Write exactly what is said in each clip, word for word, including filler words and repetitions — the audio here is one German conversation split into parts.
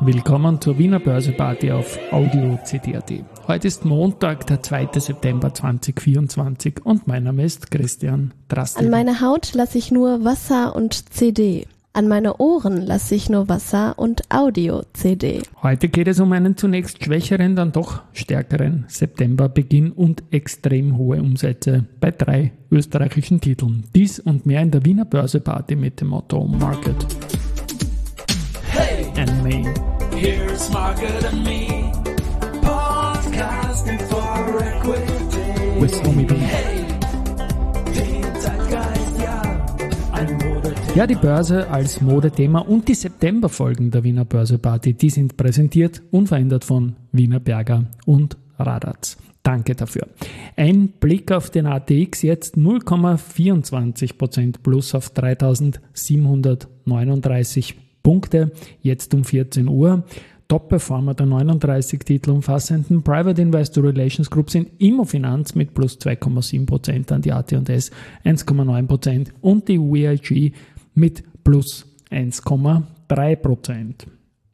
Willkommen zur Wiener Börseparty auf Audio C D punkt A T. Heute ist Montag, der zweite September zweitausendvierundzwanzig und mein Name ist Christian Drastil. An meine Haut lasse ich nur Wasser und C D. An meine Ohren lasse ich nur Wasser und Audio-C D. Heute geht es um einen zunächst schwächeren, dann doch stärkeren Septemberbeginn und extrem hohe Umsätze bei drei österreichischen Titeln. Dies und mehr in der Wiener Börseparty mit dem Motto Market Hey, and Me. here's Market and Me, podcasting for equity. With Tommy B. Hey, den Zeitgeist, ja, ein Modethema. Ja, die Börse als Modethema und die Septemberfolgen der Wiener Börseparty, die sind präsentiert, unverändert von Wiener Berger und Radatz. Danke dafür. Ein Blick auf den A T X, jetzt null Komma vierundzwanzig Prozent plus auf dreitausendsiebenhundertneununddreißig Punkte, jetzt um vierzehn Uhr. Top-Performer der neununddreißig Titel umfassenden Private Investor Relations Group sind Immofinanz mit plus zwei Komma sieben Prozent, an die A T und S eins Komma neun Prozent und die W I G mit plus eins Komma drei Prozent.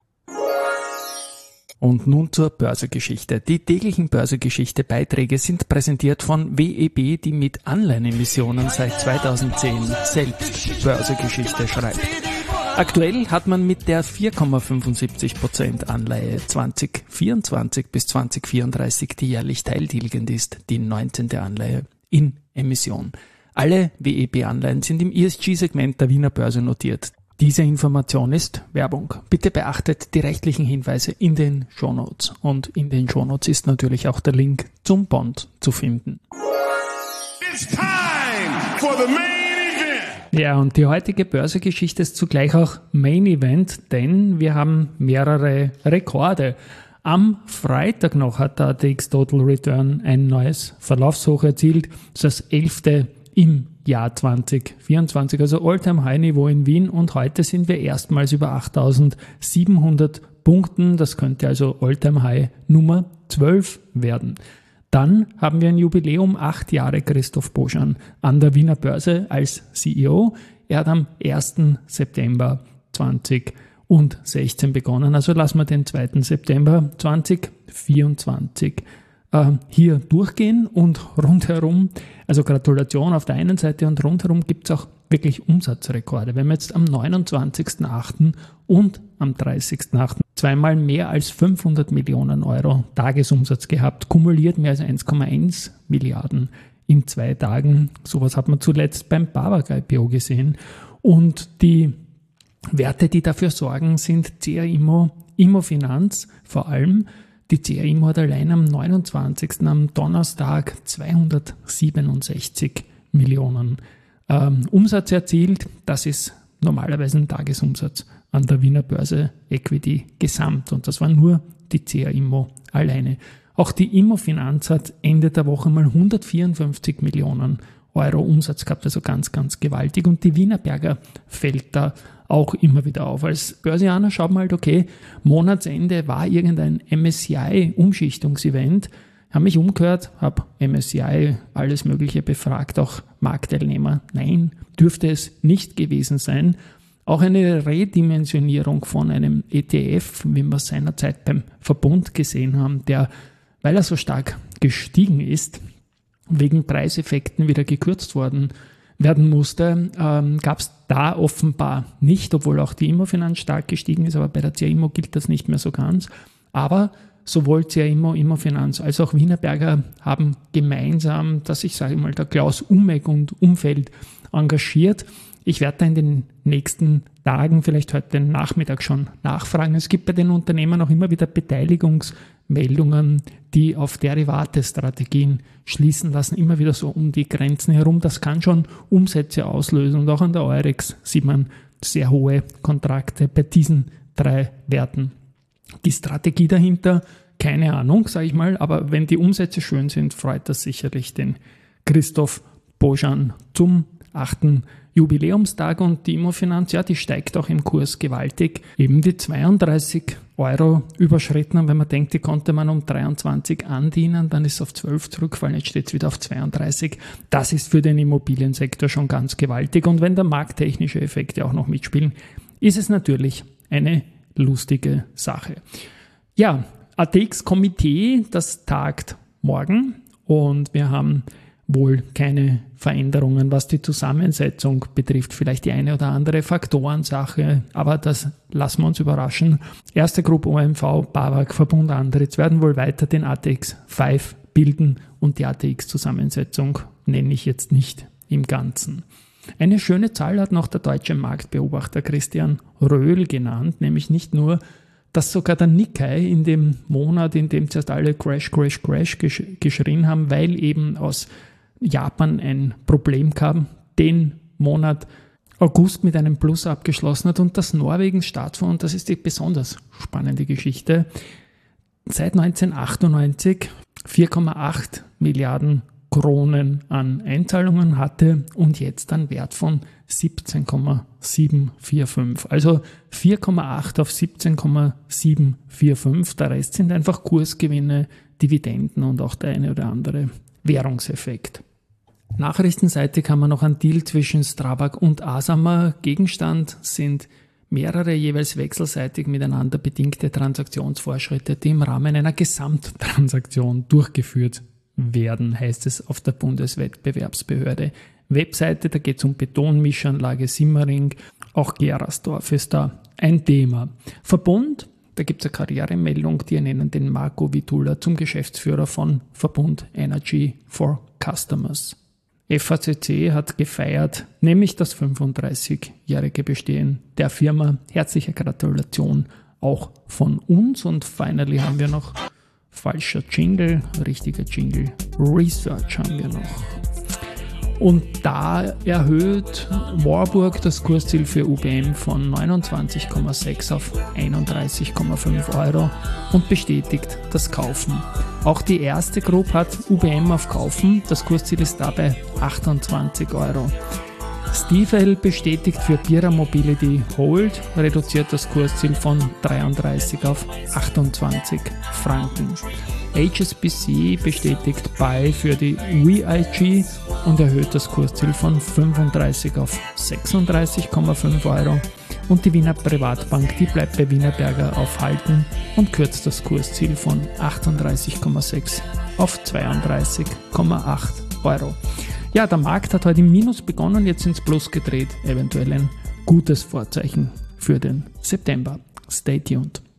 Und nun zur Börsegeschichte. Die täglichen Börsegeschichte-Beiträge sind präsentiert von W E B, die mit Anleihenemissionen seit zweitausendzehn selbst Börsegeschichte schreibt. Aktuell hat man mit der vier Komma fünfundsiebzig Prozent Anleihe zweitausendvierundzwanzig bis zweitausendvierunddreißig, die jährlich teiltilgend ist, die neunzehnte Anleihe in Emission. Alle W E B-Anleihen sind im E S G-Segment der Wiener Börse notiert. Diese Information ist Werbung. Bitte beachtet die rechtlichen Hinweise in den Shownotes. Und in den Shownotes ist natürlich auch der Link zum Bond zu finden. It's time for the main event. Ja, und die heutige Börsegeschichte ist zugleich auch Main Event, denn wir haben mehrere Rekorde. Am Freitag noch hat der A T X Total Return ein neues Verlaufshoch erzielt, das elfte im Jahr zweitausendvierundzwanzig, also All-Time-High-Niveau in Wien, und heute sind wir erstmals über achttausendsiebenhundert Punkten, das könnte also All-Time-High Nummer zwölf werden. Dann haben wir ein Jubiläum, acht Jahre Christoph Boschan an der Wiener Börse als C E O. Er hat am ersten September zweitausendsechzehn begonnen, also lassen wir den zweiten September zweitausendvierundzwanzig äh, hier durchgehen, und rundherum, also Gratulation auf der einen Seite, und rundherum gibt es auch wirklich Umsatzrekorde. Wir haben jetzt am neunundzwanzigsten achten und am dreißigsten achten zweimal mehr als fünfhundert Millionen Euro Tagesumsatz gehabt, kumuliert mehr als eins Komma eins Milliarden in zwei Tagen. Sowas hat man zuletzt beim BAWAG I P O gesehen. Und die Werte, die dafür sorgen, sind C R Immo, Immofinanz vor allem. Die C R Immo hat allein am neunundzwanzigsten am Donnerstag zweihundertsiebenundsechzig Millionen ähm, Umsatz erzielt. Das ist normalerweise ein Tagesumsatz an der Wiener Börse Equity gesamt, und das war nur die C R Immo alleine. Auch die Immofinanz hat Ende der Woche mal hundertvierundfünfzig Millionen Euro Umsatz gehabt, also ganz, ganz gewaltig, und die Wiener Berger fällt da auch immer wieder auf. Als Börsianer schaut man halt, okay, Monatsende war irgendein M S C I-Umschichtungsevent, habe mich umgehört, habe M S C I alles Mögliche befragt, auch Marktteilnehmer. Nein, dürfte es nicht gewesen sein. Auch eine Redimensionierung von einem E T F, wie wir es seinerzeit beim Verbund gesehen haben, der, weil er so stark gestiegen ist, wegen Preiseffekten wieder gekürzt worden werden musste, ähm, gab es da offenbar nicht, obwohl auch die Immofinanz stark gestiegen ist, aber bei der C R Immo gilt das nicht mehr so ganz. Aber sowohl C R Immo, Immofinanz als auch Wiener Berger haben gemeinsam, dass ich sage mal, der Klaus Ummeck und Umfeld engagiert. Ich werde da in den nächsten Tagen, vielleicht heute Nachmittag schon nachfragen. Es gibt bei den Unternehmen auch immer wieder Beteiligungsmeldungen, die auf Derivate-Strategien schließen lassen, immer wieder so um die Grenzen herum. Das kann schon Umsätze auslösen, und auch an der Eurex sieht man sehr hohe Kontrakte bei diesen drei Werten. Die Strategie dahinter, keine Ahnung, sage ich mal, aber wenn die Umsätze schön sind, freut das sicherlich den Christoph Boschan zum achten Jubiläumstag, und die Immofinanz, ja, die steigt auch im Kurs gewaltig. Eben die zweiunddreißig Euro überschritten, und wenn man denkt, die konnte man um dreiundzwanzig andienen, dann ist es auf zwölf zurückgefallen, jetzt steht es wieder auf zweiunddreißig. Das ist für den Immobiliensektor schon ganz gewaltig, und wenn der markttechnische Effekte auch noch mitspielen, ist es natürlich eine lustige Sache. Ja, A T X-Komitee, das tagt morgen und wir haben wohl keine Veränderungen, was die Zusammensetzung betrifft. Vielleicht die eine oder andere Faktorensache, aber das lassen wir uns überraschen. Erste Gruppe O M V, BAWAG, Verbund Andritz werden wohl weiter den A T X fünf bilden und die A T X-Zusammensetzung nenne ich jetzt nicht im Ganzen. Eine schöne Zahl hat noch der deutsche Marktbeobachter Christian Röhl genannt, nämlich nicht nur, dass sogar der Nikkei in dem Monat, in dem zuerst alle Crash, Crash, Crash gesch- geschrien haben, weil eben aus Japan ein Problem kam, den Monat August mit einem Plus abgeschlossen hat und das Norwegens Staatsfonds, das ist die besonders spannende Geschichte, seit neunzehnhundertachtundneunzig vier Komma acht Milliarden Kronen an Einzahlungen hatte und jetzt einen Wert von siebzehn Komma sieben vier fünf. Also vier Komma acht auf siebzehn Komma sieben vier fünf. Der Rest sind einfach Kursgewinne, Dividenden und auch der eine oder andere Währungseffekt. Nachrichtenseitig haben wir noch einen Deal zwischen Strabag und Asamer. Gegenstand sind mehrere jeweils wechselseitig miteinander bedingte Transaktionsvorschritte, die im Rahmen einer Gesamttransaktion durchgeführt werden, heißt es auf der Bundeswettbewerbsbehörde. Webseite, da geht es um Betonmischanlage Simmering, auch Gerasdorf ist da ein Thema. Verbund, da gibt es eine Karrieremeldung, die ernennen den Marco Vitula zum Geschäftsführer von Verbund Energy for Customers. F A C C hat gefeiert, nämlich das fünfunddreißigjährige Bestehen der Firma. Herzliche Gratulation auch von uns und finally haben wir noch falscher Jingle, richtiger Jingle, Research haben wir noch. Und da erhöht Warburg das Kursziel für U B M von neunundzwanzig Komma sechs auf einunddreißig Komma fünf Euro und bestätigt das Kaufen. Auch die erste Gruppe hat U B M auf Kaufen, das Kursziel ist dabei achtundzwanzig Euro. Stiefel bestätigt für Bira Mobility Hold, reduziert das Kursziel von dreiunddreißig auf achtundzwanzig Franken. H S B C bestätigt Buy für die V I G und erhöht das Kursziel von fünfunddreißig auf sechsunddreißig Komma fünf Euro. Und die Wiener Privatbank, die bleibt bei Wienerberger auf Halten und kürzt das Kursziel von achtunddreißig Komma sechs auf zweiunddreißig Komma acht Euro. Ja, der Markt hat heute im Minus begonnen, jetzt ins Plus gedreht. Eventuell ein gutes Vorzeichen für den September. Stay tuned.